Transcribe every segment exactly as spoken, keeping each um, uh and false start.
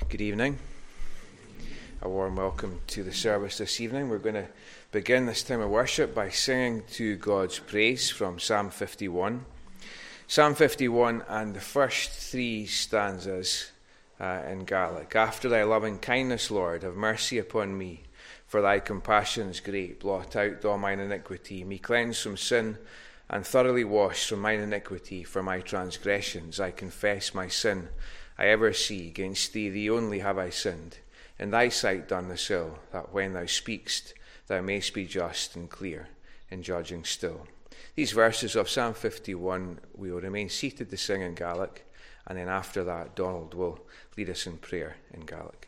Good evening. A warm welcome to the service this evening. We're going to begin this time of worship by singing to God's praise from Psalm fifty-one. Psalm fifty-one and the first three stanzas uh, in Gaelic. After thy loving kindness, Lord, have mercy upon me, for thy compassions great. Blot out all mine iniquity, me cleanse from sin, and thoroughly wash from mine iniquity. For my transgressions I confess my sin I ever see. Against thee, thee only have I sinned. In thy sight done this ill, that when thou speakst, thou mayst be just and clear in judging still. These verses of Psalm fifty-one, we will remain seated to sing in Gaelic, and then after that, Donald will lead us in prayer in Gaelic.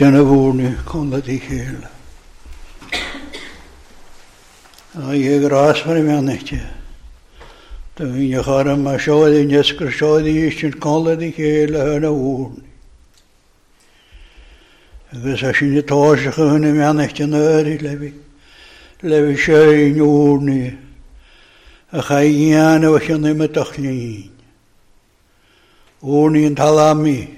Jana vornu kolla di hela. Ai gras var människa. Då jag har en masjad i neskrsjad i sin kolla di hela hana vornu. Jag sa sin tås hana människa nöri levi. Levi sjöin vornu. Achayana och jag med tachlin. Vornu in talami.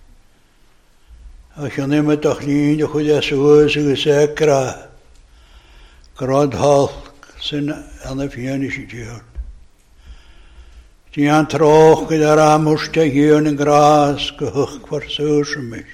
Och jag med tachlin och jag så så säkra. Grad halk sen ana fianish jör. Die antroch der amuste hjörnen gras gehoch kvar sörsmisch.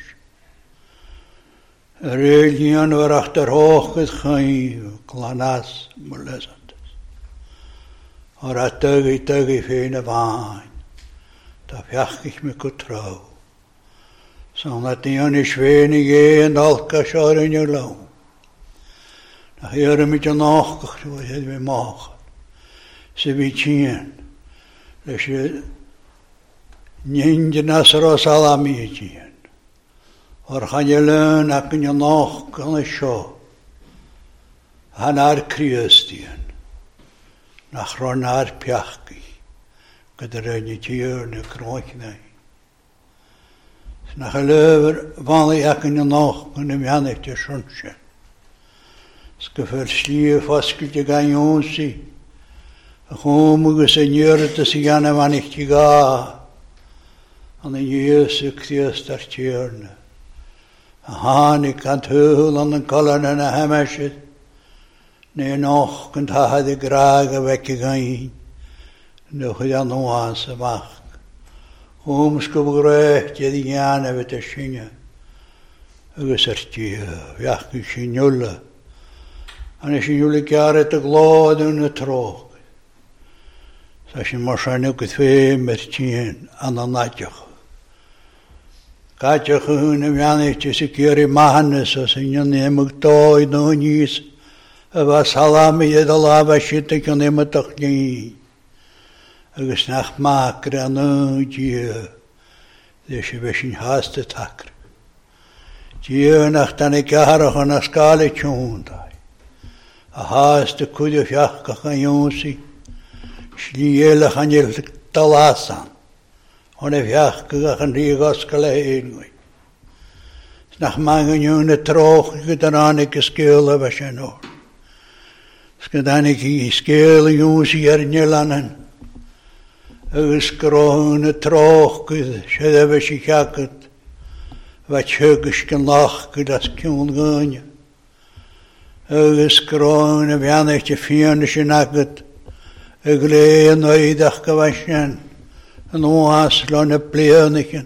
Religion var achter hoch gegai klanas molesat. Har atøgi tøgi fene vain. Da fjach ich mir gut trau. Så att det är svene en alka sjaren i lau. Jag gör mycket nachgach så jag vill machen. Så vi tjän. Det är ninja nasra salami tjän. Har han ju lön att kunna nach kan sjå. Han är kristien. Nach ronar pjachki. Kadreni tjörne kroknai. Nach löver vanlig att kunna nach kunna vi han inte sjönse. Ska förslie faskelte ganjonsi. Homuge senjörte sig gärna man inte ga. Han är Jesu Kristus tjörne. Han är kant hölan och kallarna när hemmäsket. När nog kunt ha hade graga väckigain. Nu har jag nog hans makt. Hom ska begröt jag dig gärna vet jag sjunga. Och särtje, jag kan sjunga. Han är sjunga käret och glad under tråk. Så jag måste nog ett fem tjän annan natjach. Katjach hunne vänner sig kiri mahannes och sen jag nämnt då i nånis. Vad salami det lava shit kan nämna takni. Och snart makra nu ge. Det är ju sin haste takr. Ge nach tane kahara hana skale chunda. Haste kude fjaka kanyosi. Sliela hanel talasan. Hon är fjaka kan riga skale en. Snart många june tråk utan att skela vasenor. Skadanik i skele josi er njelanen. Öskrone tråkig, sjödöversikaket. Vad högsken lachket das kjolgönja. Öskrone vännerke fjörnesinaket. Ögleje nöjdaka vasen. Noaslane plöniken.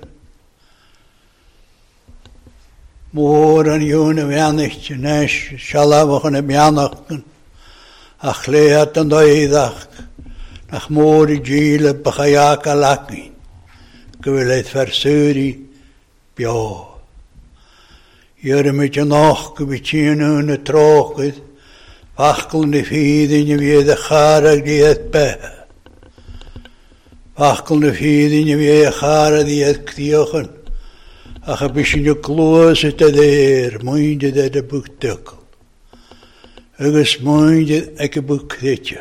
Moren june vännerke näs, sjalavachane bjanakken. Achleatan nöjdak. Nach mori gile bachayaka lakin. Gwylet versuri bio. Jere met je nog gebitjen hun trokket. Wachkelende vieden je weer de gare die het pe. Wachkelende vieden je weer de gare die het kriochen. Ach een beetje je kloze te der. Moeinde de de boektukkel. Eges moeinde eke boekritje.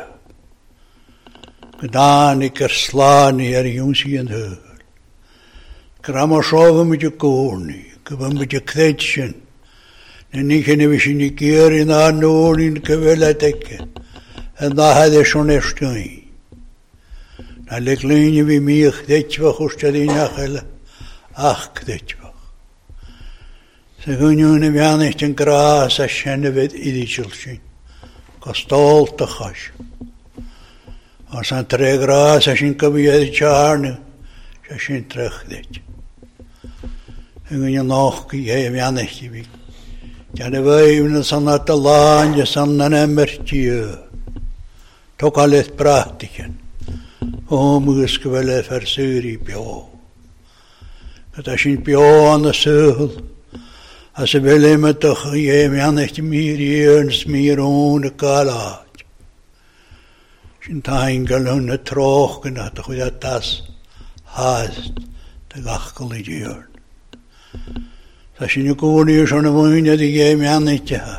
Gedaan ik er slaan er jonsie en heur. Kramashoven met je koornie. Kwam met je kretje. En ik en we zien een keer in haar noor in kwelle tekken. En daar had hij zo'n ersteun. Dan leek leunje wie meer kretje was als dat in achelle. Ach kretje was. Ze gaan nu weer niet een kraas als je weet idicheltje. Kastol te gas. Als een tregraas als een kabie charne. Als een terugdetje. En je nog je weer niet wie. Ja, de wijven zijn uit de land, je zijn een emmertje. Toch al het prachtigen. Homo's gewelle versuri pio. Dat als je pio aan de zeugel. Als ze willen met toch je weer niet meer eens meer ohne kalaat. Zijn taingelunne trochen dat toch dat tas haast de gachkelige jeur. Tá sin gúní sona bhaine di gé meanite ha.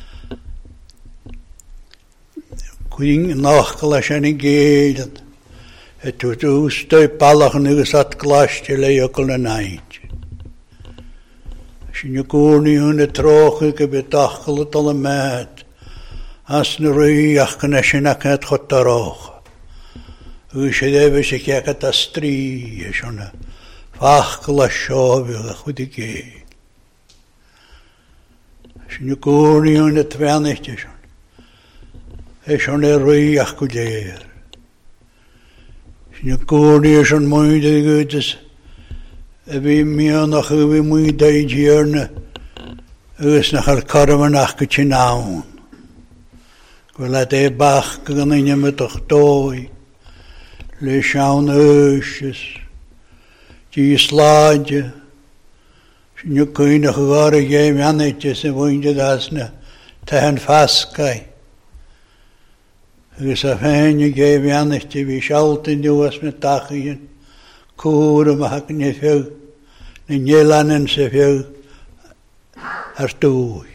Cuing nachgal a sin géad. E tu tu stoi palach nugus at glaste le jokul na naint. Sin gúní hunne trochu ge bedachgal at alle maat. As na ruiach gan a sin ac at chotaroch. Ws e ddefa sy'n ciag at a stri e sona. Fachgal a siofio a chwyd i gé. Sin gúní hunne tveanich e son. E son e ruiach gwleir. Sin gúní e son mwyd e gwydas. E fi mianach e fi mwyd e diarna. Ys nach al carfanach gyda nawn. Gwela de bach gan ein ymwydach doi. Le siawn ysys. Di slaadje. Sin yw gwynach y gor y geim anetjes yn fwynd asna. Tahan fasgai. Ys a ffen y geim anetjes fi sialtyn diwas me dachyn. Cwr yma hag ni ffew. Ni nielan yn se ffew. Ar dwy.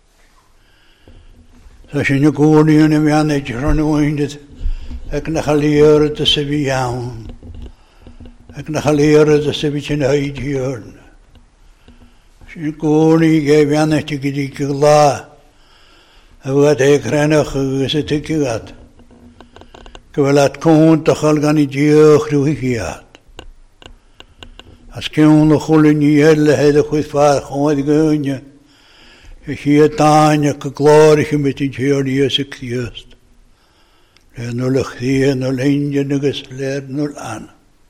So sin y gwni yn y mianed rhan o wyndydd ac na chali'r dy sef i iawn ac na chali'r dy sef i ti'n haid hiwrn. Sin y gwni ge mianed i gyda gila a fwad e grenach ys y tygad gyfalad cwnt a chal gan i diolch rwy hiad. As gyn o chwlyn i ele hedd y chwythfach oedd gynnu Hier taanya ka glory met in Jezus Christus. Le nul khie nul inje nugus leer nul an.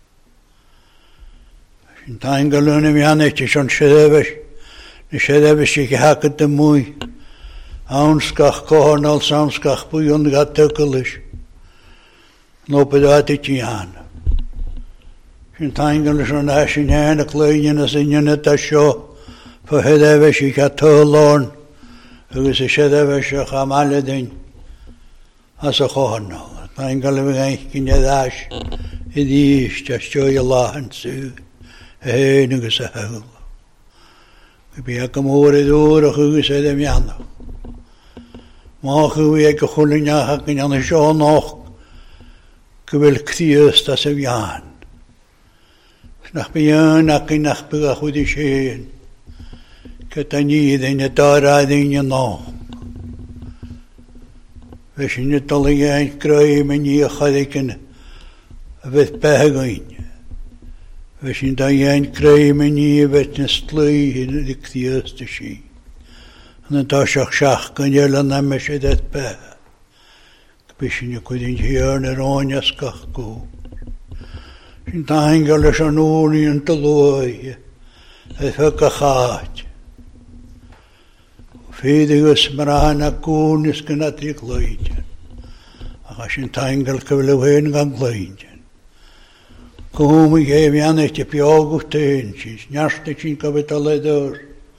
Sin tangalone mi anetje schon shedeves. Ne shedeves ik haket de moei. Aanskach kornal samskach bujon gatukelish. No pedate tian. Sin tangalone schon ashin hane klein as in net sho. For hedeves ik had tolon. Ys y shedeves y chamaledyn. As y chornol. Mae'n gael ei gael gyn y ddash. I ddys, jas joi Allah yn sy'n. E hyn ygys y hawl. Gwy ag ymwyr i ddŵr o'ch ygys edrych mianach. Mach yw ag y chwlyn iach ac yn anna sion och. Gyfel cthiast as y fian. Snach bian ac yn ach byg ach wedi sien. Gyda ni ddyn y darad yn y no. Fe sy'n y dolyg ein greu mewn i ychydig yn y fydd behag ein. Fe sy'n da ein greu mewn i fydd yn slwy hyn y dicthiast y si. Yn y dosiach siach gan ylan am eisiau dedd beh. Fe sy'n y gwydyn hiarn yr o'n ysgach gw. Sy'n da ein gael ys o'n ŵn i'n dylwy. Edd fyg a chad. Fyddigys marahan a gŵnis gyda di glwydian. Ac as yn taingal cyfle wyn gan glwydian. Gwm i gef ianet i biog wrth ein sy'n niarst i sy'n gofyd a ledwr.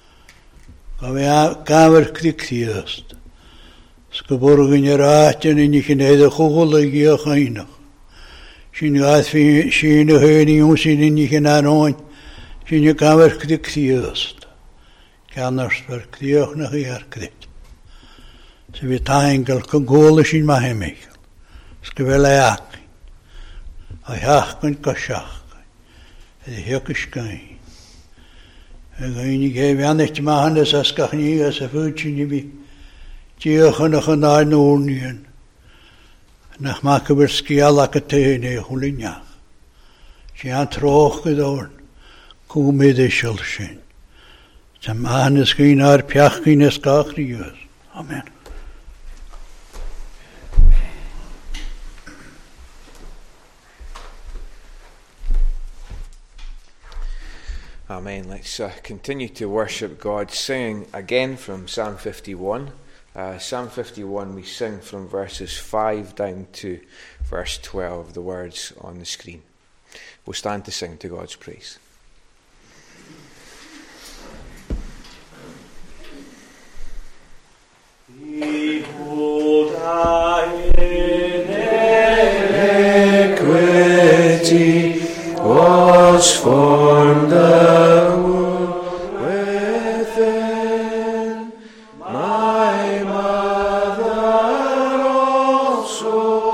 Gafr cricthiast. Sgwbwrgyn i'r atyn yn eich yn edrych chwgl i gych einach. Sy'n gath sy'n y hyn i yw'n sy'n yn eich yn anoen. Sy'n y gafr cricthiast. Ganars ver kriog na gearkrit. Se vi taingal kan gole sin ma hemik. Skvela yak. Ai hach kun kashach. E hekuskai. E gaini ge vanet ma handes askachni as fuchini bi. Tiochna khana nunien. Nach makberski ala katene hulinya. Si antroch gedorn. Kumede shulshin. Tam anes gyn ar piach gyn ysgach ni ys. Amen. Amen. Let's uh, continue to worship God, singing again from Psalm fifty-one. Uh, Psalm fifty-one, we sing from verses five down to verse twelve, the words on the screen. We'll stand to sing to God's praise. Behold, I in iniquity was formed the womb.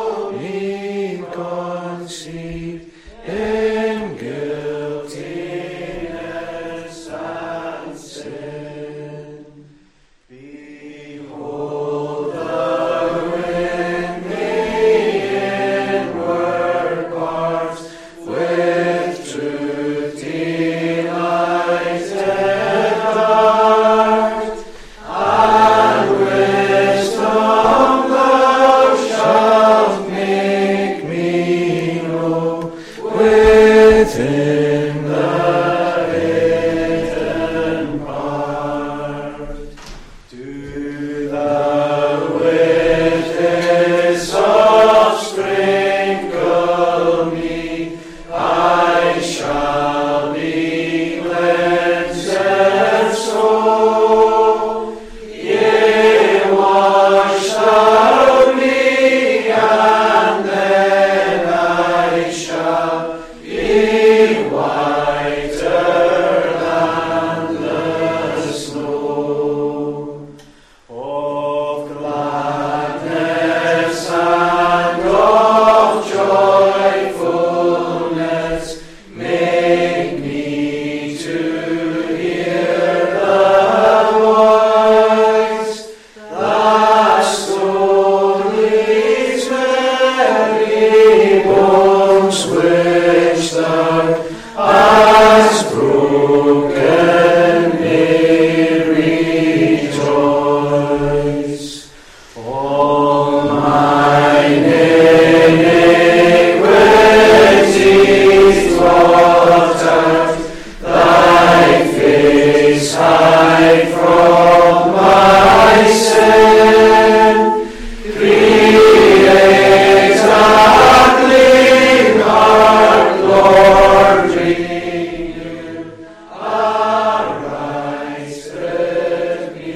me conceived in guiltiness and sin. Behold, thou in me inward parts with truth delighted art, and wisdom thou shalt make me know within the hidden part. Do thou with hyssop sprinkle me, I shall be cleansed so. Yea, wash thou me, and then I shall be whiter than the snow. Of gladness and of joyfulness, make me to hear the voice that so leads very bones which thou hast broken may rejoice. All mine iniquities blot out, thy face hide from my sin. Create a clean heart, Lord, renew a right spirit me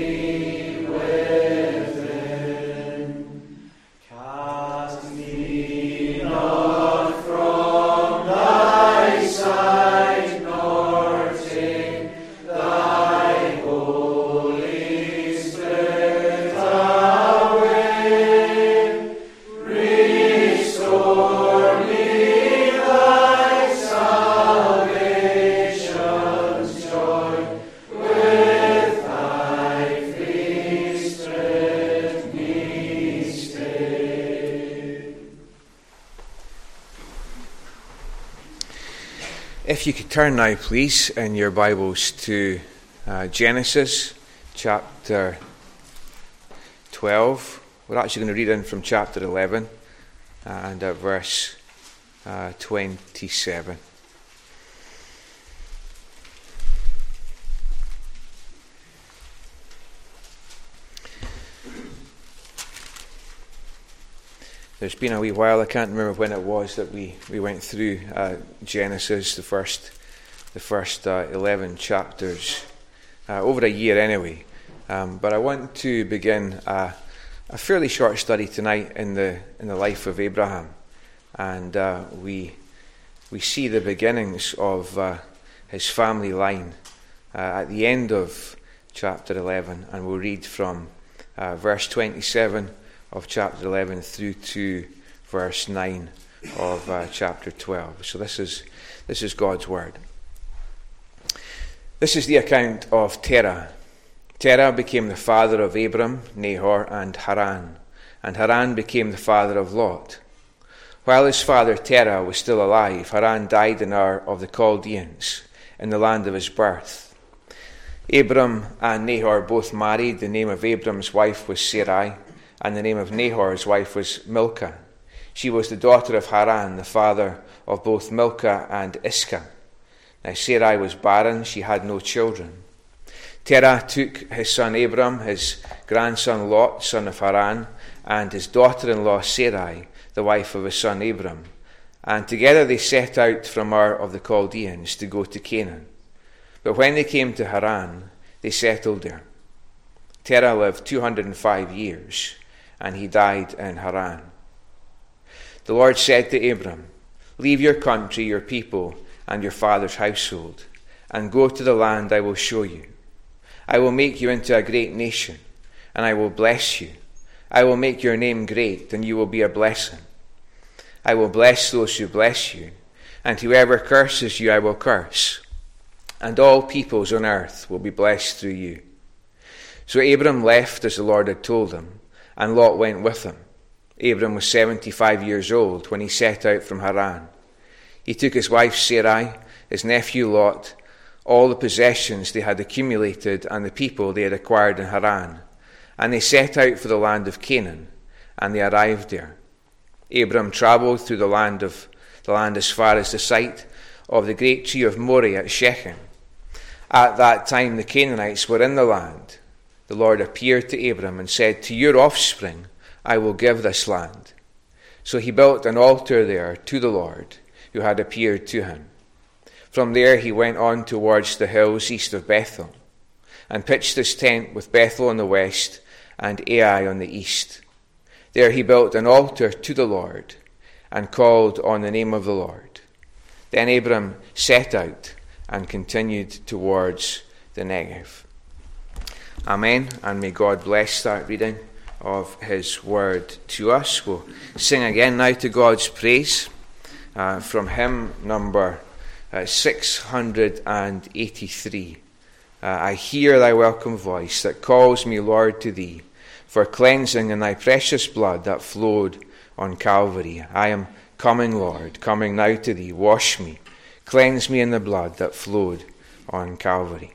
within. Cast me not from thy sight, nor take thy Holy Spirit away. Restore me thy salvation's joy, with thy free Spirit me stay. If you could turn now, please, in your Bibles to uh, Genesis chapter twelve. We're actually going to read in from chapter eleven and at verse uh, twenty-seven. There's been a wee while, I can't remember when it was that we, we went through uh, Genesis, the first the first uh, eleven chapters, uh, over a year anyway. Um, but I want to begin a, a fairly short study tonight in the in the life of Abraham, and uh, we we see the beginnings of uh, his family line uh, at the end of chapter eleven, and we'll read from uh, verse twenty-seven of chapter eleven through to verse nine of uh, chapter twelve. So this is this is God's word. This is the account of Terah. Terah became the father of Abram, Nahor, and Haran, and Haran became the father of Lot. While his father Terah was still alive, Haran died in Ur of the Chaldeans, in the land of his birth. Abram and Nahor both married. The name of Abram's wife was Sarai, and the name of Nahor's wife was Milcah. She was the daughter of Haran, the father of both Milcah and Iscah. Now Sarai was barren, she had no children. Terah took his son Abram, his grandson Lot, son of Haran, and his daughter-in-law Sarai, the wife of his son Abram, and together they set out from Ur of the Chaldeans to go to Canaan. But when they came to Haran, they settled there. Terah lived two hundred and five years, and he died in Haran. The Lord said to Abram, "Leave your country, your people, and your father's household, and go to the land I will show you. I will make you into a great nation, and I will bless you. I will make your name great, and you will be a blessing. I will bless those who bless you, and whoever curses you I will curse, and all peoples on earth will be blessed through you. So Abram left as the Lord had told him, and Lot went with him. Abram was seventy-five years old when he set out from Haran. He took his wife Sarai, his nephew Lot, all the possessions they had accumulated and the people they had acquired in Haran, and they set out for the land of Canaan, and they arrived there. Abram travelled through the land of the land as far as the site of the great tree of Moreh at Shechem. At that time the Canaanites were in the land. The Lord appeared to Abram and said, "To your offspring I will give this land." So he built an altar there to the Lord, who had appeared to him. From there he went on towards the hills east of Bethel, and pitched his tent with Bethel on the west and Ai on the east. There he built an altar to the Lord, and called on the name of the Lord. Then Abram set out and continued towards the Negev. Amen, and may God bless that reading of his word to us. We'll sing again now to God's praise uh, from hymn number uh, six hundred eighty-three. Uh, I hear thy welcome voice that calls me, Lord, to thee, for cleansing in thy precious blood that flowed on Calvary. I am coming, Lord, coming now to thee. Wash me, cleanse me in the blood that flowed on Calvary.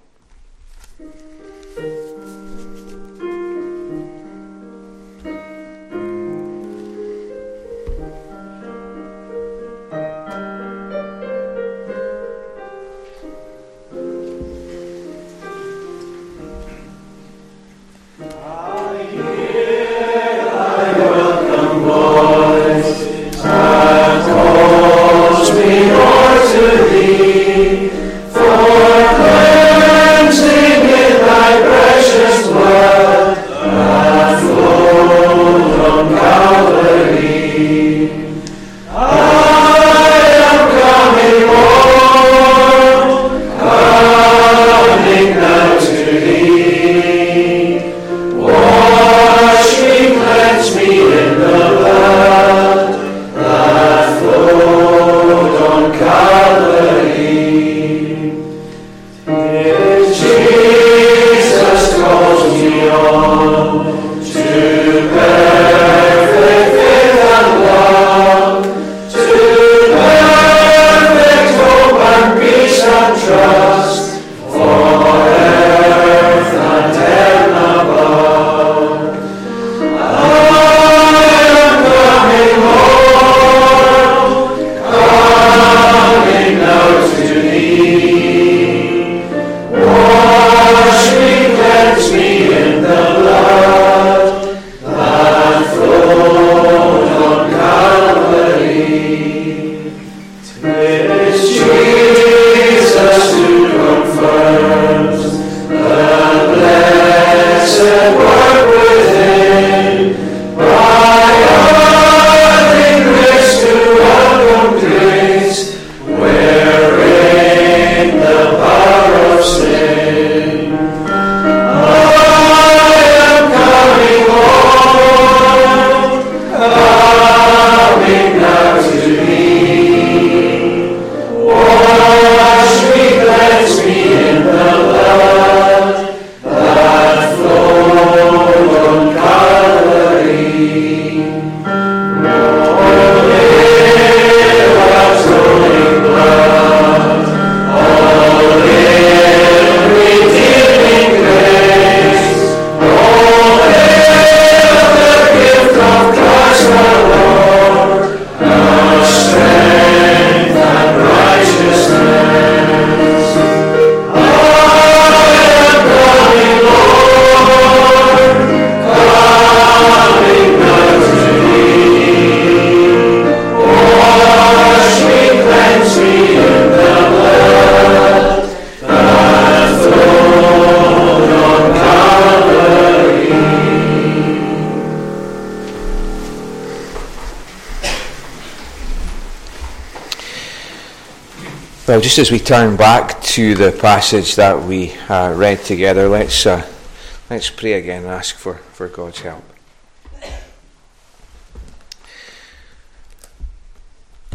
Well, just as we turn back to the passage that we uh, read together, let's uh, let's pray again and ask for, for God's help.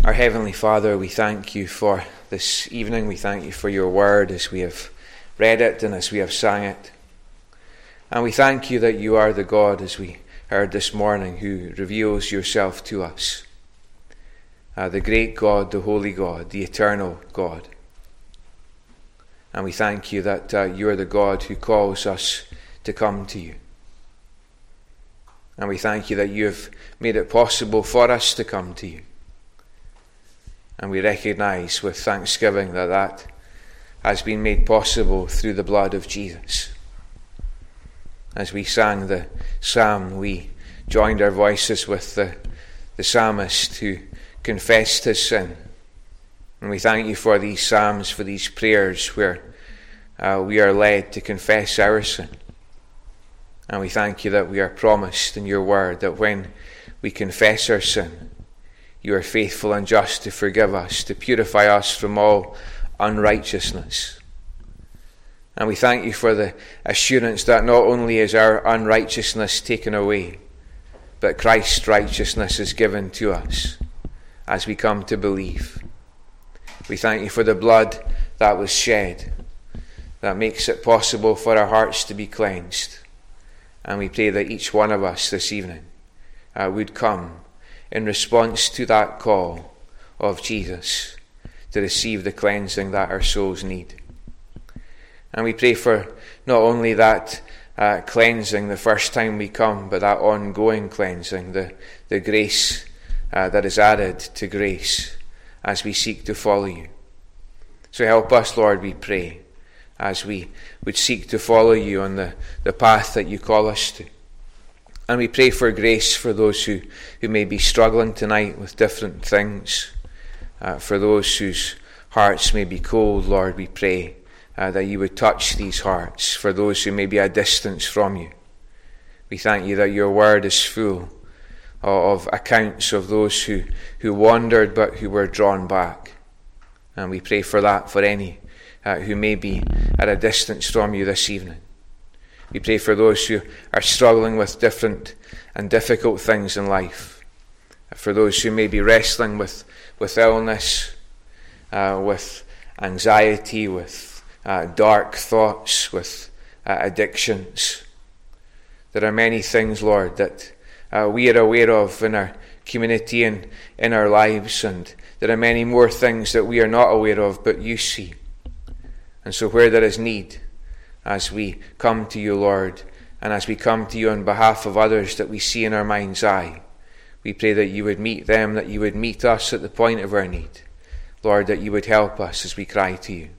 Our Heavenly Father, we thank you for this evening. We thank you for your word as we have read it and as we have sang it. And we thank you that you are the God, as we heard this morning, who reveals yourself to us. Uh, the great God, the holy God, the eternal God. And we thank you that uh, you are the God who calls us to come to you. And we thank you that you have made it possible for us to come to you. And we recognize with thanksgiving that that has been made possible through the blood of Jesus. As we sang the psalm, we joined our voices with the, the psalmist who confessed his sin. And we thank you for these psalms, for these prayers where uh, we are led to confess our sin. And we thank you that we are promised in your word that when we confess our sin, you are faithful and just to forgive us, to purify us from all unrighteousness. And we thank you for the assurance that not only is our unrighteousness taken away, but Christ's righteousness is given to us as we come to believe. We thank you for the blood that was shed, that makes it possible for our hearts to be cleansed. And we pray that each one of us this evening uh, would come in response to that call of Jesus to receive the cleansing that our souls need. And we pray for not only that uh, cleansing the first time we come, but that ongoing cleansing, the, the grace uh, that is added to grace as we seek to follow you. So help us, Lord, we pray, as we would seek to follow you on the, the path that you call us to. And we pray for grace for those who, who may be struggling tonight with different things. Uh, for those whose hearts may be cold, Lord, we pray uh, that you would touch these hearts. For those who may be a distance from you, we thank you that your word is full of accounts of those who, who wandered but who were drawn back. And we pray for that for any uh, who may be at a distance from you this evening. We pray for those who are struggling with different and difficult things in life. For those who may be wrestling with, with illness, uh, with anxiety, with uh, dark thoughts, with uh, addictions. There are many things, Lord, that uh, we are aware of in our community and in our lives, and there are many more things that we are not aware of, but you see. And so where there is need, as we come to you, Lord, and as we come to you on behalf of others that we see in our mind's eye, we pray that you would meet them, that you would meet us at the point of our need. Lord, that you would help us as we cry to you.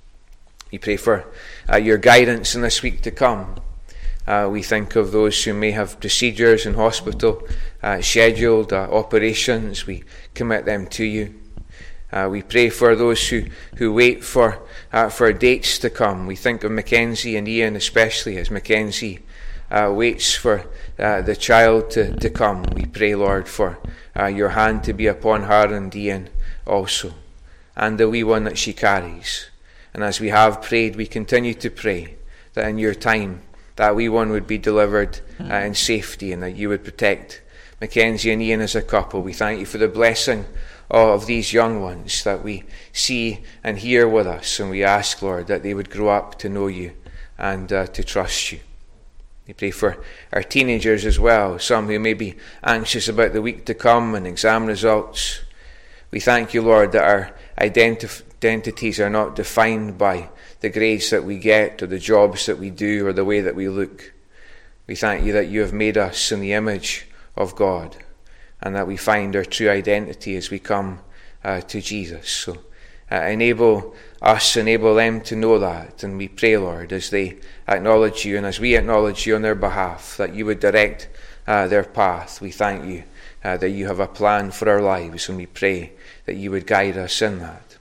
We pray for uh, your guidance in this week to come. Uh, we think of those who may have procedures in hospital, uh, scheduled uh, operations. We commit them to you. Uh, we pray for those who, who wait for uh, for dates to come. We think of Mackenzie and Ian especially, as Mackenzie uh, waits for uh, the child to, to come. We pray, Lord, for uh, your hand to be upon her and Ian also, and the wee one that she carries. And as we have prayed, we continue to pray that in your time that wee one would be delivered uh, in safety, and that you would protect Mackenzie and Ian as a couple. We thank you for the blessing of these young ones that we see and hear with us, and we ask, Lord, that they would grow up to know you and uh, to trust you. We pray for our teenagers as well, some who may be anxious about the week to come and exam results. We thank you, Lord, that our identif- identities are not defined by the grades that we get or the jobs that we do or the way that we look. We thank you that you have made us in the image of God, and that we find our true identity as we come uh, to Jesus. So uh, enable us, enable them to know that. And we pray, Lord, as they acknowledge you and as we acknowledge you on their behalf, that you would direct uh, their path. We thank you uh, that you have a plan for our lives, and we pray that you would guide us in that.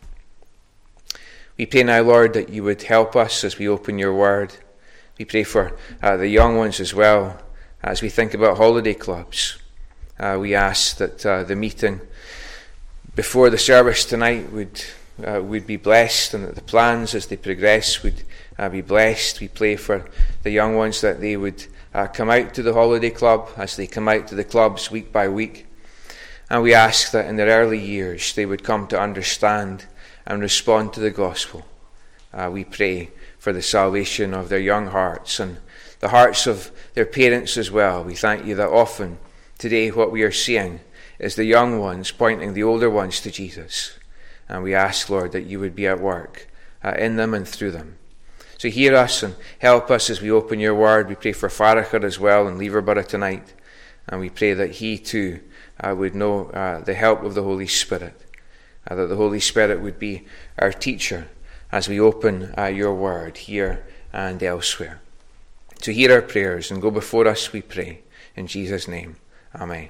We pray now, Lord, that you would help us as we open your word. We pray for uh, the young ones as well, as we think about holiday clubs. Uh, we ask that uh, the meeting before the service tonight would uh, would be blessed, and that the plans as they progress would uh, be blessed. We pray for the young ones that they would uh, come out to the holiday club as they come out to the clubs week by week, And we ask that in their early years they would come to understand and respond to the gospel. Uh, we pray for the salvation of their young hearts and the hearts of their parents as well. We thank you that often today what we are seeing is the young ones pointing the older ones to Jesus. And we ask, Lord, that you would be at work uh, in them and through them. So hear us and help us as we open your word. We pray for Farachar as well and Leverborough tonight. And we pray that he too uh, would know uh, the help of the Holy Spirit. Uh, that the Holy Spirit would be our teacher as we open uh, your word here and elsewhere. So hear our prayers and go before us, we pray. In Jesus' name, amen.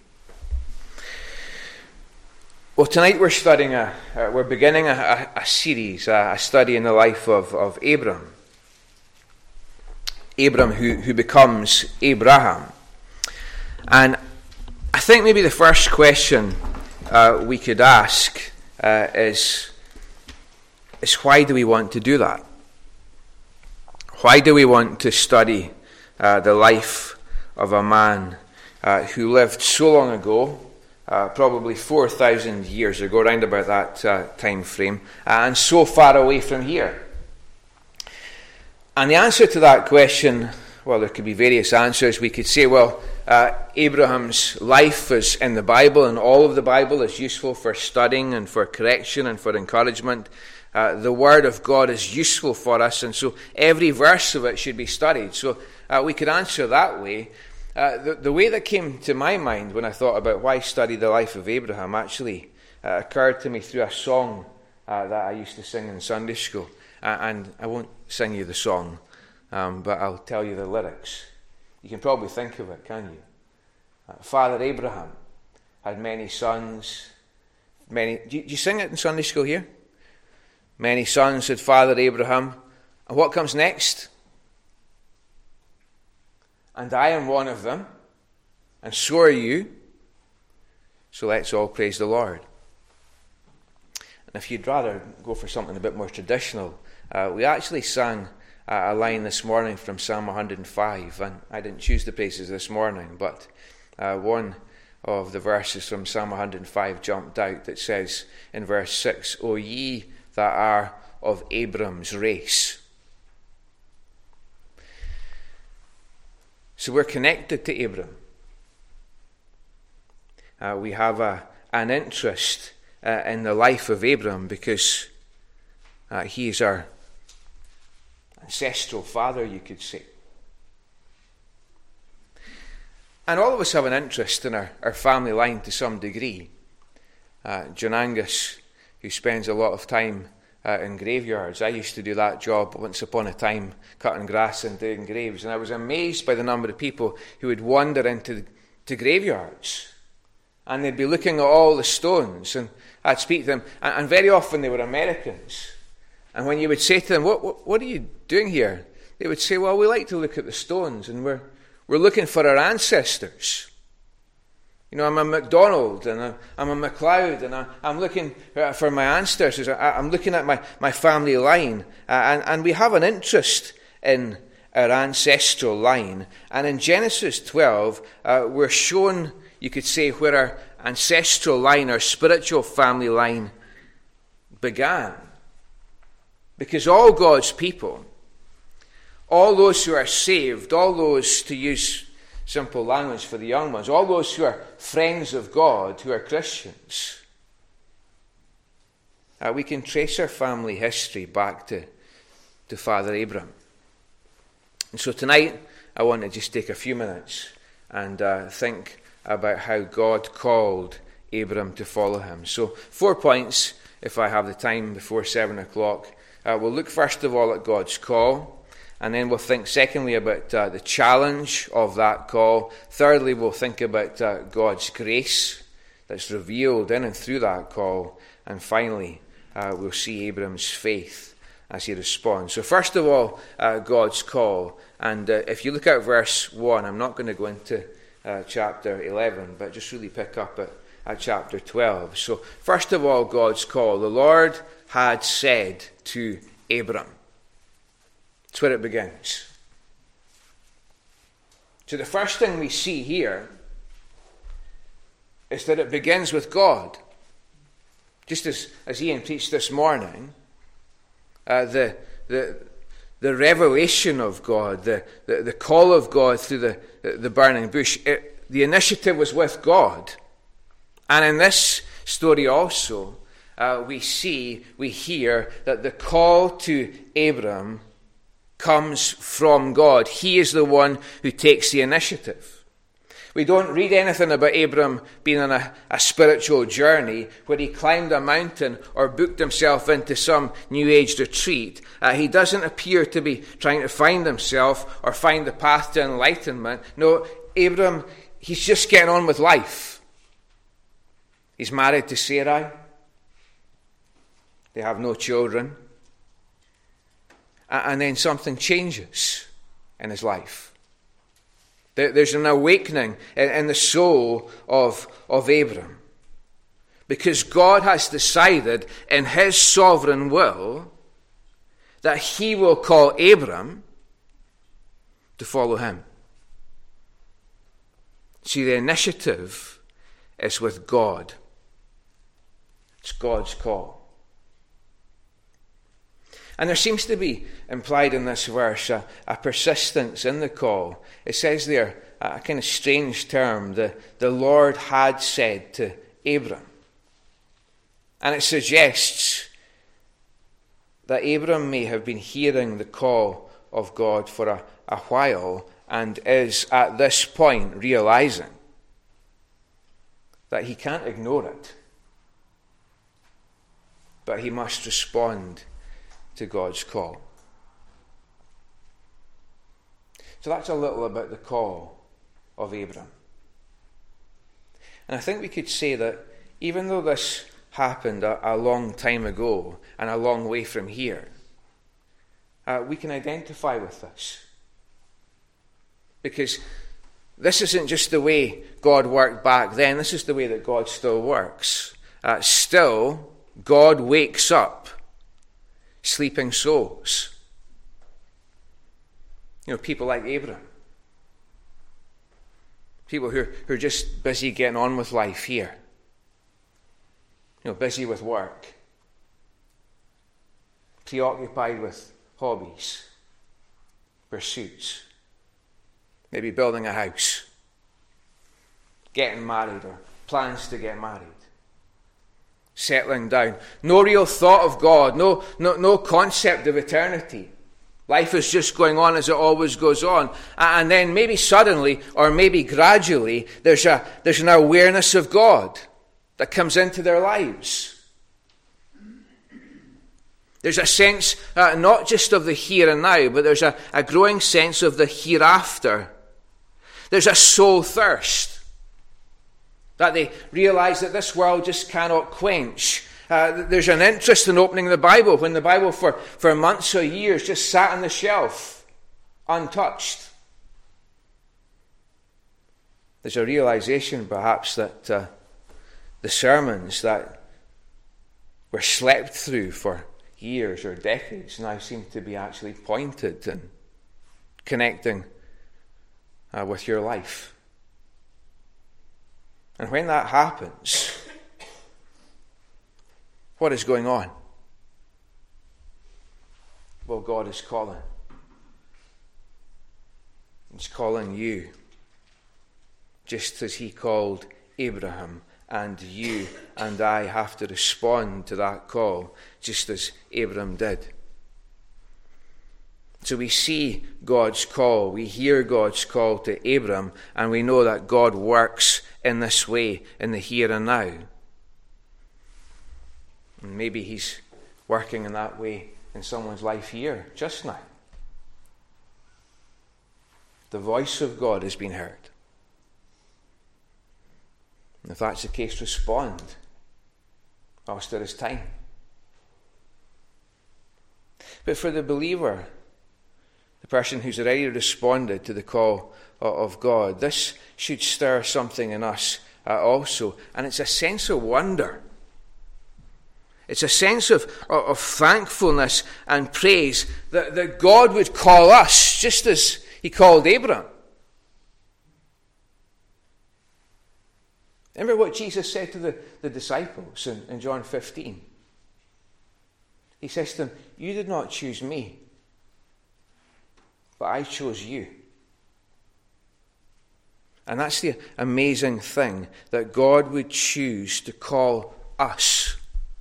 Well, tonight we're studying a, uh, we're beginning a, a, a series, a, a study in the life of, of Abram. Abram who, who becomes Abraham. And I think maybe the first question uh, we could ask uh, is, is why do we want to do that? Why do we want to study uh, the life of a man uh, who lived so long ago, uh, probably four thousand years ago, around about that uh, time frame, and so far away from here? And the answer to that question, well, there could be various answers. We could say, well, uh, Abraham's life is in the Bible, and all of the Bible is useful for studying and for correction and for encouragement. Uh, the Word of God is useful for us, and so every verse of it should be studied. So uh, we could answer that way. Uh, the, the way that came to my mind when I thought about why study the life of Abraham actually uh, occurred to me through a song uh, that I used to sing in Sunday school. Uh, and I won't sing you the song, um, but I'll tell you the lyrics. You can probably think of it, can you? Uh, Father Abraham had many sons. Many. Do you, do you sing it in Sunday school here? Many sons had Father Abraham. And what comes next? And I am one of them, and so are you. So let's all praise the Lord. And if you'd rather go for something a bit more traditional, uh, we actually sang uh, a line this morning from Psalm one hundred five, and I didn't choose the praises this morning, but uh, one of the verses from Psalm one hundred five jumped out that says in verse six, O ye that are of Abram's race. So we're connected to Abram. Uh, we have a, an interest uh, in the life of Abram because uh, he is our ancestral father, you could say. And all of us have an interest in our, our family line to some degree. Uh, John Angus, who spends a lot of time uh, in graveyards. I used to do that job once upon a time, cutting grass and doing graves, and I was amazed by the number of people who would wander into to graveyards, and they'd be looking at all the stones, and I'd speak to them, and, and very often they were Americans, and when you would say to them, what, what, what are you doing here? They would say, well, we like to look at the stones, and we're, we're looking for our ancestors. You know, I'm a MacDonald and a, I'm a MacLeod, and I, I'm looking for my ancestors. I, I'm looking at my, my family line. Uh, and, and we have an interest in our ancestral line. And in Genesis twelve, uh, we're shown, you could say, where our ancestral line, our spiritual family line began. Because all God's people, all those who are saved, all those, to use simple language for the young ones, all those who are friends of God, who are Christians, uh, we can trace our family history back to, to Father Abram. And so tonight, I want to just take a few minutes and uh, think about how God called Abram to follow him. So, four points, if I have the time before seven o'clock. Uh, we'll look first of all at God's call. And then we'll think, secondly, about uh, the challenge of that call. Thirdly, we'll think about uh, God's grace that's revealed in and through that call. And finally, uh, we'll see Abram's faith as he responds. So first of all, uh, God's call. And uh, if you look at verse one, I'm not going to go into uh, chapter eleven, but just really pick up at, at chapter twelve. So first of all, God's call. The Lord had said to Abram. That's where it begins. So the first thing we see here is that it begins with God. Just as, as Ian preached this morning, uh, the, the, the revelation of God, the, the, the call of God through the, the burning bush, it, the initiative was with God. And in this story also, uh, we see, we hear that the call to Abram comes from God. He is the one who takes the initiative. We don't read anything about Abram being on a, a spiritual journey where he climbed a mountain or booked himself into some New Age retreat. Uh, he doesn't appear to be trying to find himself or find the path to enlightenment. No, Abram, he's just getting on with life. He's married to Sarai. They have no children. And then something changes in his life. There's an awakening in the soul of, of Abram. Because God has decided in his sovereign will that he will call Abram to follow him. See, the initiative is with God. It's God's call. And there seems to be implied in this verse a, a persistence in the call. It says there, a kind of strange term, the, the Lord had said to Abram. And it suggests that Abram may have been hearing the call of God for a, a while and is at this point realizing that he can't ignore it, but he must respond to God's call. So that's a little about the call of Abram. And I think we could say that even though this happened a, a long time ago and a long way from here, uh, we can identify with this. Because this isn't just the way God worked back then, this is the way that God still works. Uh, still, God wakes up sleeping souls. You know, people like Abram. People who, who are just busy getting on with life here. You know, busy with work. Preoccupied with hobbies, pursuits. Maybe building a house. Getting married or plans to get married. Settling down. No real thought of God. No, no, no concept of eternity. Life is just going on as it always goes on. And then maybe suddenly, or maybe gradually, there's a there's an awareness of God that comes into their lives. There's a sense, uh, not just of the here and now, but there's a, a growing sense of the hereafter. There's a soul thirst. That they realize that this world just cannot quench. Uh, there's an interest in opening the Bible when the Bible for, for months or years just sat on the shelf, untouched. There's a realization perhaps that uh, the sermons that were slept through for years or decades now seem to be actually pointed and connecting uh, with your life. And when that happens, what is going on? Well, God is calling. He's calling you, just as he called Abraham, and you and I have to respond to that call, just as Abraham did. So we see God's call, we hear God's call to Abraham, and we know that God works in this way, in the here and now. And maybe he's working in that way in someone's life here, just now. The voice of God has been heard. And if that's the case, respond whilst there is time. But for the believer, the person who's already responded to the call of God, this should stir something in us uh, also. And it's a sense of wonder. It's a sense of, of, of thankfulness and praise that, that God would call us just as he called Abraham. Remember what Jesus said to the, the disciples in, in John fifteen? He says to them, you did not choose me, but I chose you. And that's the amazing thing, that God would choose to call us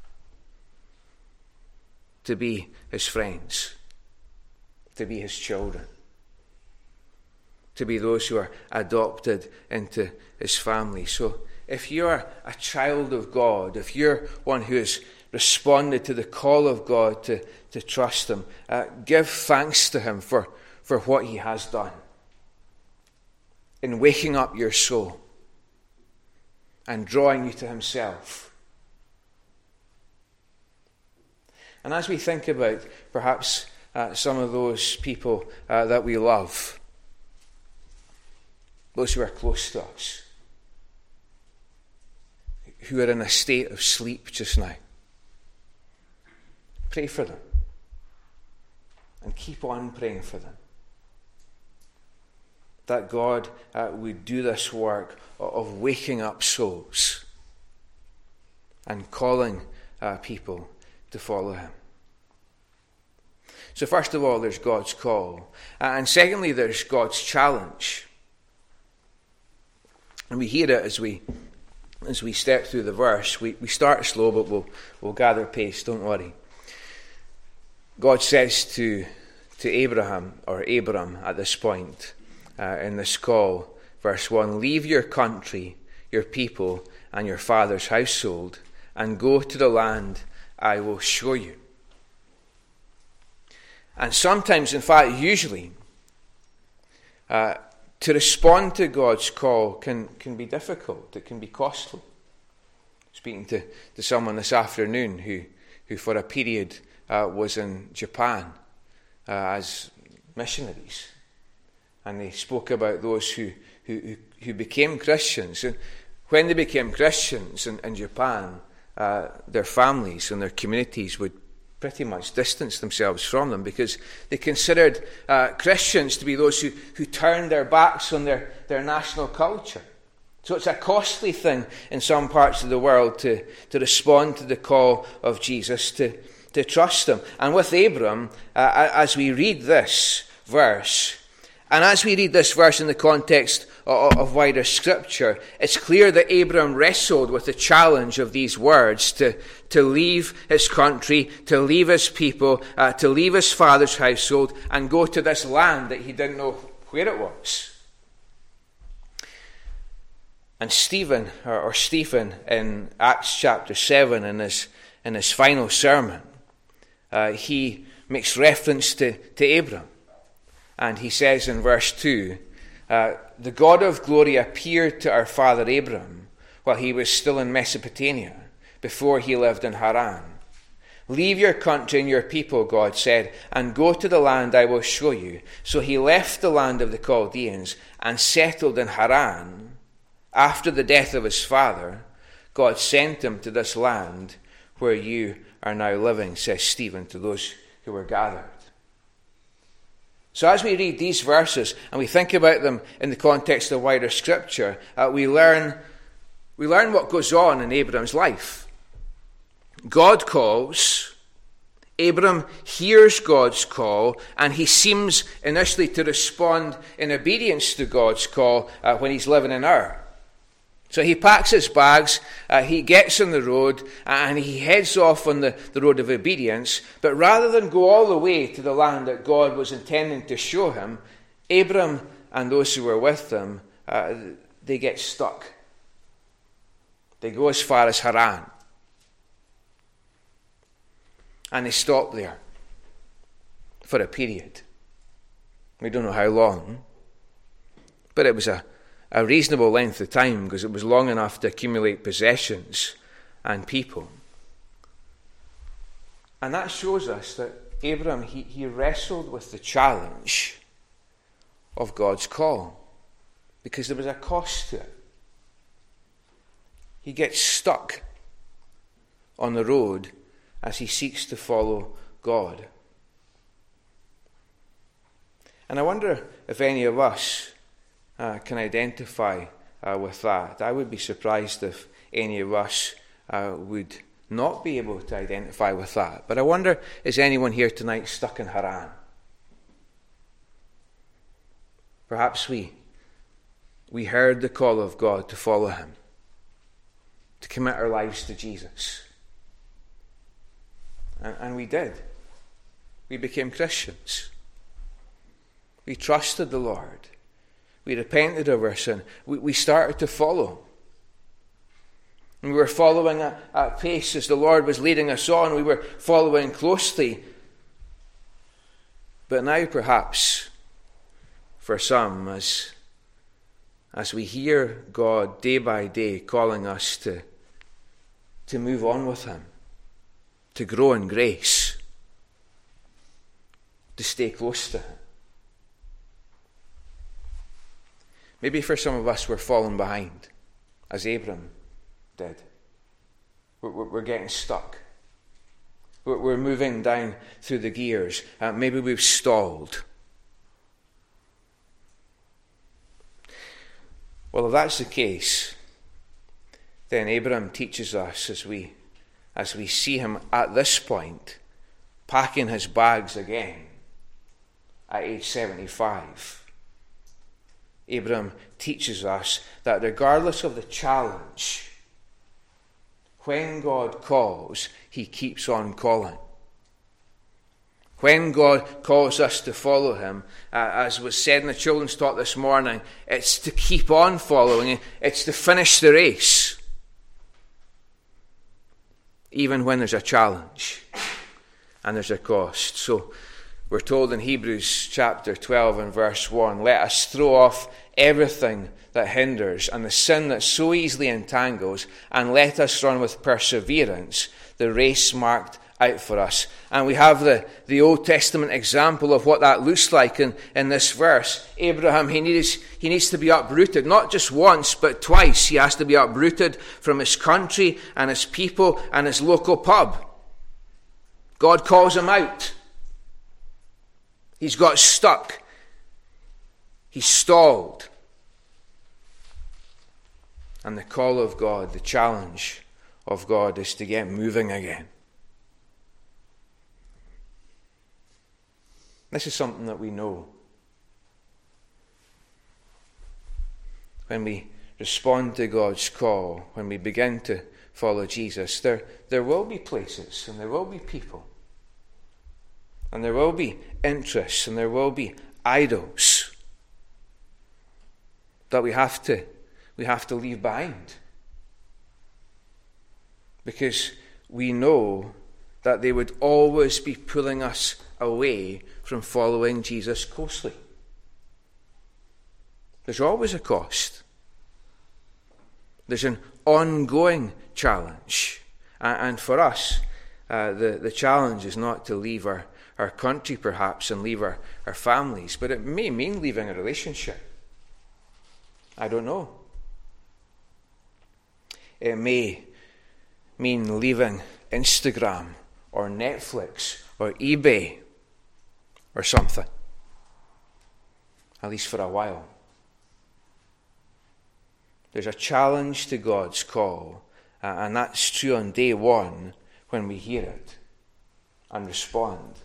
to be his friends, to be his children, to be those who are adopted into his family. So if you're a child of God, if you're one who has responded to the call of God to, to trust him, uh, give thanks to him for, for what he has done in waking up your soul and drawing you to himself. And as we think about perhaps uh, some of those people uh, that we love, those who are close to us, who are in a state of sleep just now, pray for them and keep on praying for them. That God uh, would do this work of waking up souls and calling uh, people to follow him. So first of all, there's God's call. Uh, and secondly, there's God's challenge. And we hear it as we as we step through the verse. We, we start slow, but we'll, we'll gather pace, don't worry. God says to, to Abraham, or Abram at this point, Uh, in this call, verse one, leave your country, your people, and your father's household, and go to the land I will show you. And sometimes, in fact, usually, uh, to respond to God's call can, can be difficult. It can be costly. Speaking to, to someone this afternoon who, who for a period uh, was in Japan uh, as missionaries. And they spoke about those who, who, who became Christians. And when they became Christians in, in Japan, uh, their families and their communities would pretty much distance themselves from them because they considered uh, Christians to be those who, who turned their backs on their, their national culture. So it's a costly thing in some parts of the world to, to respond to the call of Jesus, to, to trust him. And with Abram, uh, as we read this verse, And as we read this verse in the context of, of wider scripture, it's clear that Abram wrestled with the challenge of these words to, to leave his country, to leave his people, uh, to leave his father's household, and go to this land that he didn't know where it was. And Stephen, or, or Stephen, in Acts chapter seven, in his, in his final sermon, uh, he makes reference to, to Abram. And he says in verse two, uh, the God of glory appeared to our father Abram while he was still in Mesopotamia, before he lived in Haran. Leave your country and your people, God said, and go to the land I will show you. So he left the land of the Chaldeans and settled in Haran. After the death of his father, God sent him to this land where you are now living, says Stephen to those who were gathered. So as we read these verses and we think about them in the context of wider scripture, uh, we learn we learn what goes on in Abram's life. God calls, Abram hears God's call, and he seems initially to respond in obedience to God's call uh, when he's living in Ur. So he packs his bags, uh, he gets on the road, and he heads off on the, the road of obedience. But rather than go all the way to the land that God was intending to show him, Abram and those who were with him, uh, they get stuck. They go as far as Haran. And they stop there for a period. We don't know how long, but it was a A reasonable length of time, because it was long enough to accumulate possessions and people. And that shows us that Abram, he, he wrestled with the challenge of God's call, because there was a cost to it. He gets stuck on the road as he seeks to follow God. And I wonder if any of us Uh, can identify uh, with that. I would be surprised if any of us uh, would not be able to identify with that. But I wonder, is anyone here tonight stuck in Haran? Perhaps we we heard the call of God to follow him, to commit our lives to Jesus. And, and we did. We became Christians. We trusted the Lord. We repented of our sin. We, we started to follow. And we were following at, at pace as the Lord was leading us on. We were following closely. But now perhaps, for some, as, as we hear God day by day calling us to, to move on with him, to grow in grace, to stay close to him. Maybe for some of us we're falling behind, as Abram did. We're, we're getting stuck. We're, we're moving down through the gears. Uh, maybe we've stalled. Well, if that's the case, then Abram teaches us as we, as we see him at this point, packing his bags again at age seventy-five. Abram teaches us that regardless of the challenge, when God calls, he keeps on calling. When God calls us to follow him, uh, as was said in the children's talk this morning, it's to keep on following. It's to finish the race. Even when there's a challenge and there's a cost. So we're told in Hebrews chapter twelve and verse one, let us throw off everything that hinders and the sin that so easily entangles, and let us run with perseverance the race marked out for us. And we have the, the Old Testament example of what that looks like in, in this verse. Abraham, he needs, he needs to be uprooted, not just once, but twice. He has to be uprooted from his country and his people and his local pub. God calls him out. He's got stuck. He's stalled. And the call of God, the challenge of God, is to get moving again. This is something that we know. When we respond to God's call, when we begin to follow Jesus, there, there will be places and there will be people. And there will be interests and there will be idols that we have to we have to leave behind. Because we know that they would always be pulling us away from following Jesus closely. There's always a cost. There's an ongoing challenge. And for us, uh, the, the challenge is not to leave our, our country perhaps and leave our, our families, but it may mean leaving a relationship. I don't know. It may mean leaving Instagram or Netflix or eBay or something, at least for a while. There's a challenge to God's call, uh, and that's true on day one when we hear it and respond.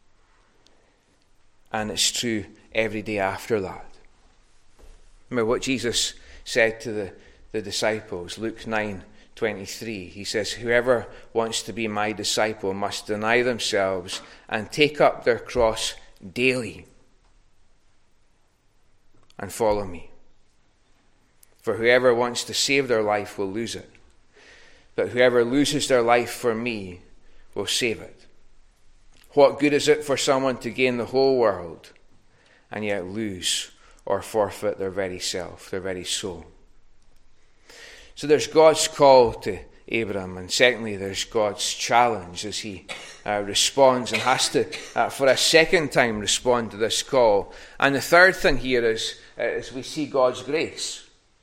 And it's true every day after that. Remember what Jesus said to the, the disciples, Luke nine twenty-three. He says, whoever wants to be my disciple must deny themselves and take up their cross daily and follow me. For whoever wants to save their life will lose it, but whoever loses their life for me will save it. What good is it for someone to gain the whole world and yet lose or forfeit their very self, their very soul? So there's God's call to Abram, and secondly there's God's challenge as he uh, responds and has to, uh, for a second time, respond to this call. And the third thing here is, uh, is we see God's grace.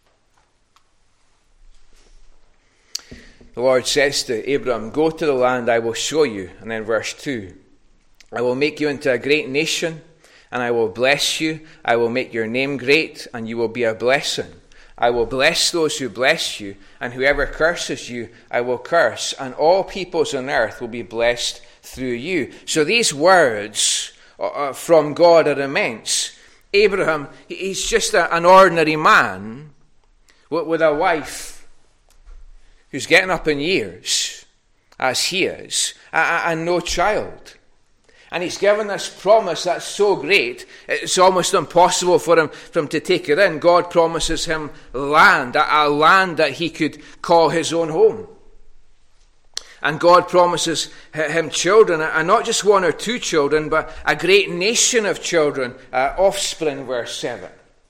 The Lord says to Abram, go to the land I will show you. And then verse two, I will make you into a great nation, and I will bless you. I will make your name great, and you will be a blessing. I will bless those who bless you, and whoever curses you, I will curse, and all peoples on earth will be blessed through you. So these words uh, from God are immense. Abraham, he's just a, an ordinary man with, with a wife who's getting up in years, as he is, and no child. And he's given this promise that's so great, it's almost impossible for him, for him to take it in. God promises him land, a, a land that he could call his own home. And God promises him children, and not just one or two children, but a great nation of children, uh, offspring, verse seven.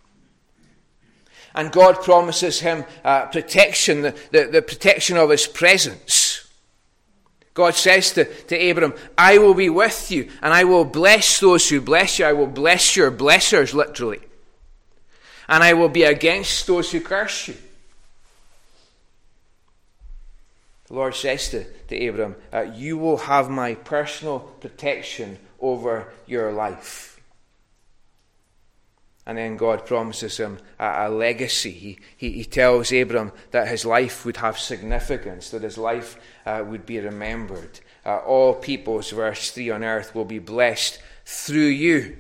And God promises him uh, protection, the, the, the protection of his presence. God says to, to Abram, I will be with you, and I will bless those who bless you. I will bless your blessers, literally. And I will be against those who curse you. The Lord says to, to Abram, uh, you will have my personal protection over your life. And then God promises him a, a legacy. He, he, he tells Abram that his life would have significance, that his life uh, would be remembered. Uh, all peoples, verse three, on earth will be blessed through you.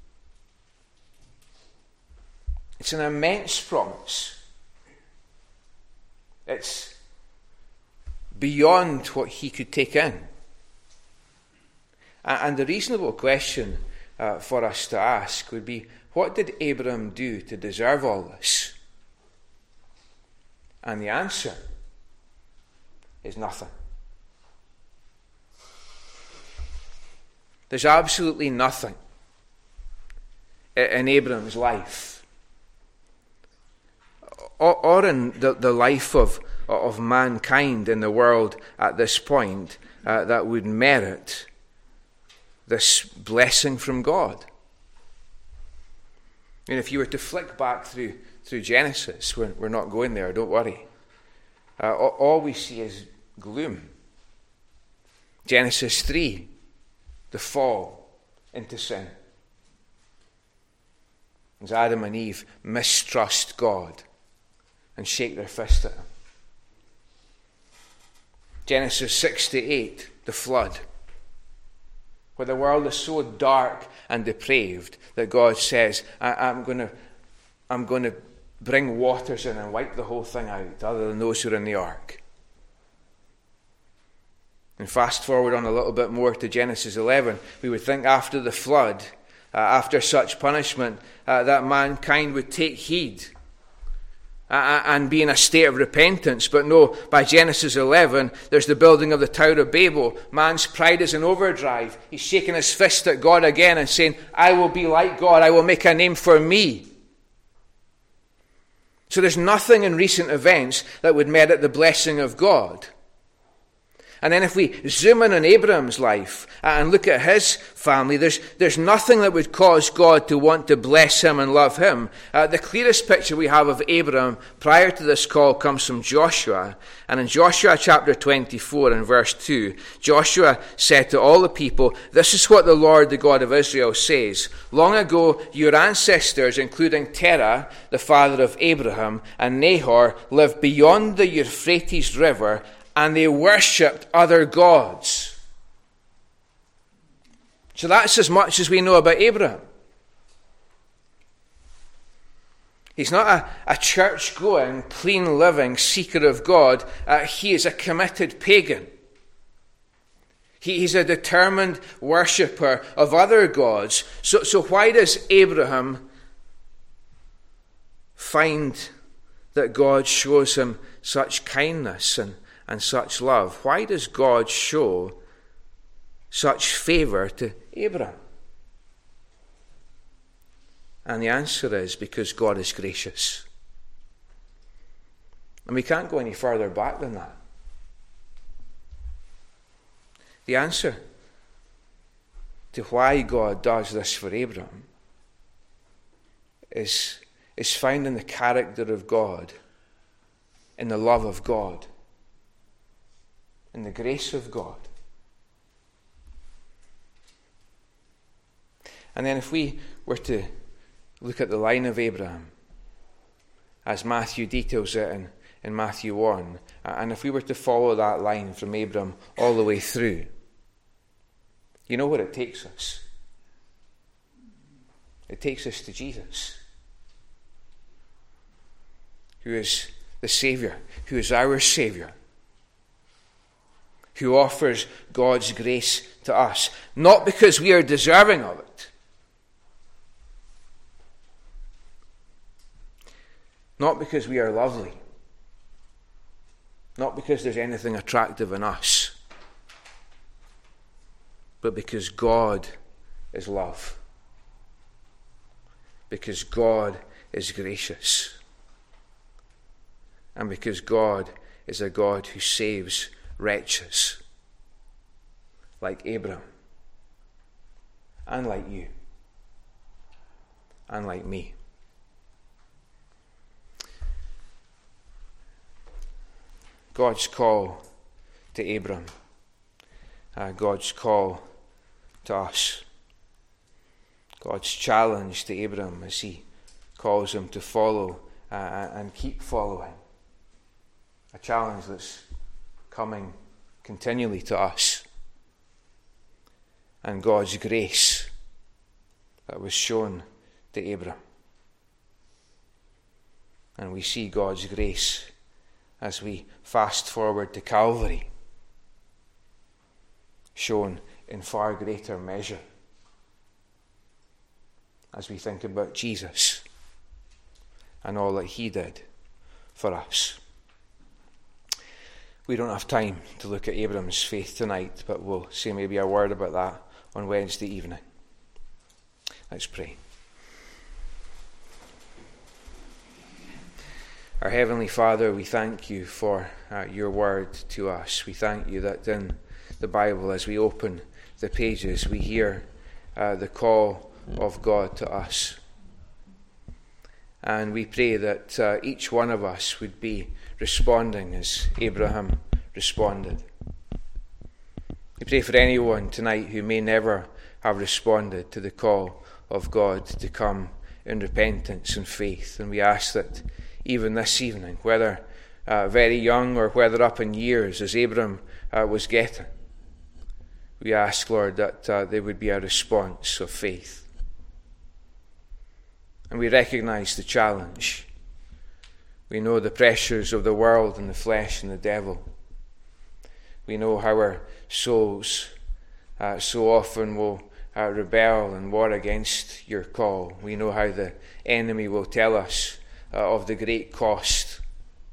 It's an immense promise. It's beyond what he could take in. And the reasonable question uh, for us to ask would be, what did Abram do to deserve all this? And the answer is nothing. There's absolutely nothing in Abram's life, or, or in the, the life of, of mankind in the world at this point, uh, that would merit this blessing from God. And if you were to flick back through through Genesis, we're, we're not going there, don't worry. Uh, all, all we see is gloom. Genesis three, the fall into sin. As Adam and Eve mistrust God and shake their fist at him. Genesis six to eight, the flood. Where the world is so dark and depraved that God says, I, I'm going to I'm going to bring waters in and wipe the whole thing out, other than those who are in the ark. And fast forward on a little bit more to Genesis eleven, we would think after the flood, uh, after such punishment, uh, that mankind would take heed uh, and be in a state of repentance. But no, by Genesis eleven, there's the building of the Tower of Babel. Man's pride is in overdrive. He's shaking his fist at God again and saying, I will be like God. I will make a name for me. So there's nothing in recent events that would merit the blessing of God. And then if we zoom in on Abraham's life and look at his family, there's, there's nothing that would cause God to want to bless him and love him. Uh, the clearest picture we have of Abraham prior to this call comes from Joshua. And in Joshua chapter twenty-four and verse two, Joshua said to all the people, this is what the Lord, the God of Israel, says. Long ago, your ancestors, including Terah, the father of Abraham, and Nahor, lived beyond the Euphrates River, and they worshipped other gods. So that's as much as we know about Abraham. He's not a, a church-going, clean-living seeker of God. Uh, he is a committed pagan. He, he's a determined worshipper of other gods. So, so why does Abraham find that God shows him such kindness and and such love? Why does God show such favor to Abraham? And the answer is because God is gracious. And we can't go any further back than that. The answer to why God does this for Abraham is, is found in the character of God, in the love of God, in the grace of God. And then if we were to look at the line of Abraham, as Matthew details it in, in Matthew one. And if we were to follow that line from Abram all the way through, you know where it takes us? It takes us to Jesus, who is the Saviour, who is our Saviour, who offers God's grace to us, not because we are deserving of it, not because we are lovely, not because there's anything attractive in us, but because God is love, because God is gracious, and because God is a God who saves wretches like Abram, and like you, and like me. God's call to Abram, uh, God's call to us, God's challenge to Abram as he calls him to follow uh, and keep following. A challenge that's coming continually to us. And God's grace that was shown to Abram. And we see God's grace as we fast forward to Calvary, shown in far greater measure as we think about Jesus and all that he did for us. We don't have time to look at Abram's faith tonight, but we'll say maybe a word about that on Wednesday evening. Let's pray. Our Heavenly Father, we thank you for uh, your word to us. We thank you that in the Bible, as we open the pages, we hear uh, the call of God to us. And we pray that uh, each one of us would be responding as Abraham responded. We pray for anyone tonight who may never have responded to the call of God to come in repentance and faith. And we ask that even this evening, whether uh, very young or whether up in years, as Abram uh, was getting, we ask, Lord, that uh, there would be a response of faith. And we recognize the challenge. We know the pressures of the world and the flesh and the devil. We know how our souls uh, so often will uh, rebel and war against your call. We know how the enemy will tell us uh, of the great cost.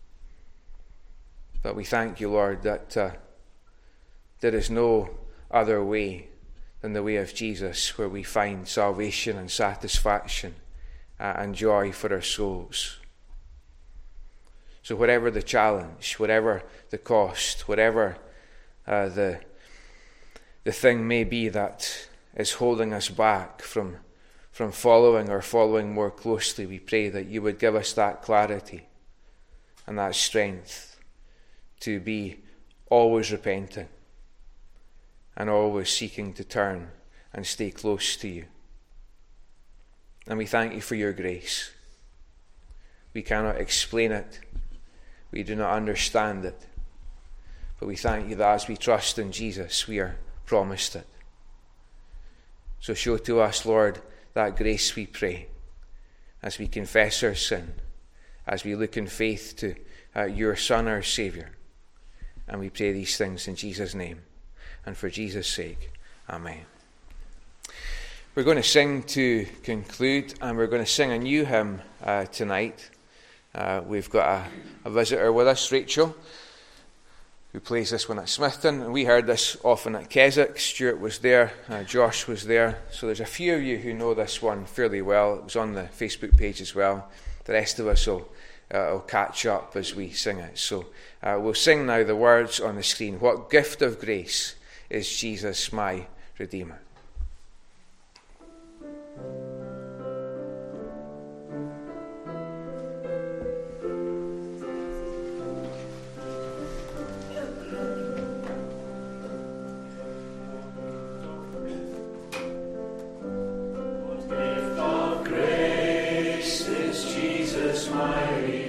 But we thank you, Lord, that uh, there is no other way than the way of Jesus, where we find salvation and satisfaction uh, and joy for our souls. So whatever the challenge, whatever the cost, whatever uh, the the thing may be that is holding us back from from following or following more closely, we pray that you would give us that clarity and that strength to be always repenting and always seeking to turn and stay close to you. And we thank you for your grace. We cannot explain it. We do not understand it. But we thank you that as we trust in Jesus, we are promised it. So show to us, Lord, that grace, we pray, as we confess our sin, as we look in faith to uh, your Son, our Saviour. And we pray these things in Jesus' name and for Jesus' sake. Amen. We're going to sing to conclude, and we're going to sing a new hymn uh, tonight. Uh, we've got a, a visitor with us, Rachel, who plays this one at Smithton, and we heard this often at Keswick. Stuart was there, uh, Josh was there, so there's a few of you who know this one fairly well. It was on the Facebook page as well. The rest of us will, uh, will catch up as we sing it. So uh, we'll sing now the words on the screen. What gift of grace is Jesus my Redeemer? Gift of grace is Jesus my Redeemer.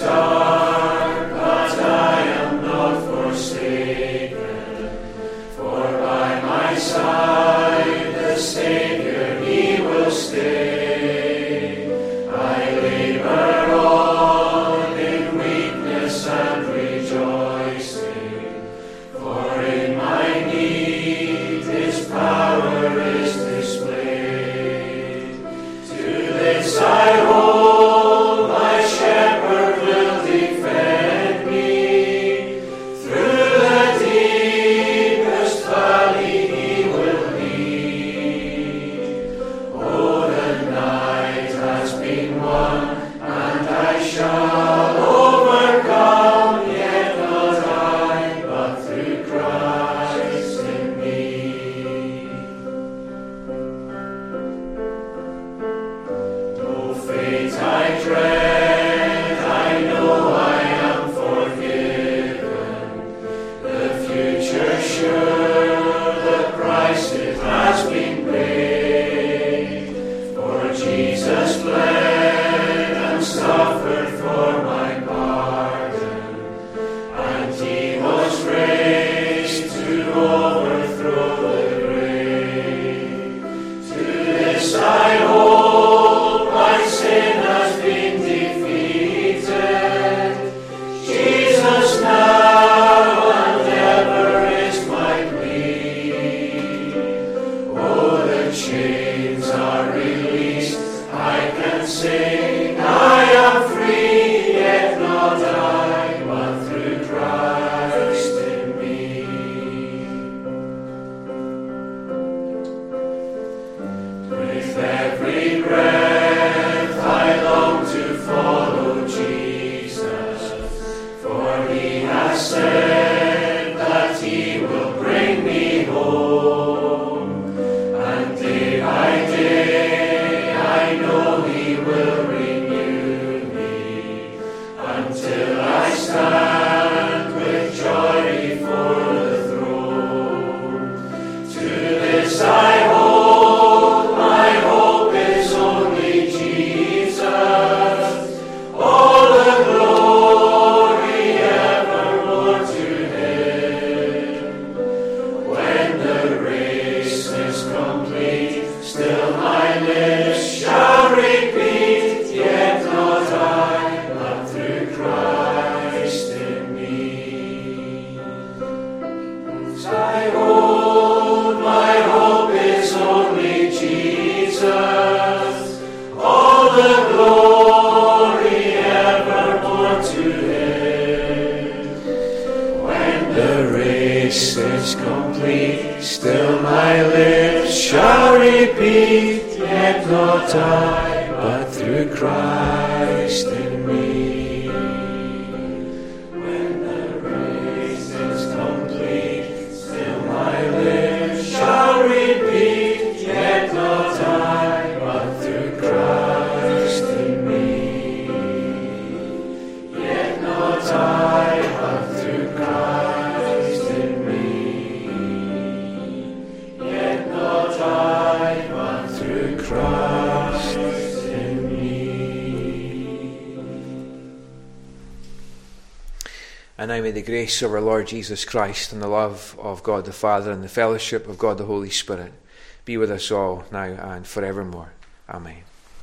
And now may the grace of our Lord Jesus Christ and the love of God the Father and the fellowship of God the Holy Spirit be with us all now and forevermore. Amen.